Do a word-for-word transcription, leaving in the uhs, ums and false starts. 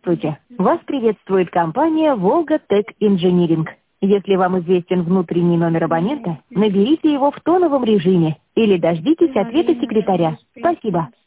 Здравствуйте. Вас приветствует компания «Волга Тек Инжиниринг». Если вам известен внутренний номер абонента, наберите его в тоновом режиме или дождитесь ответа секретаря. Спасибо.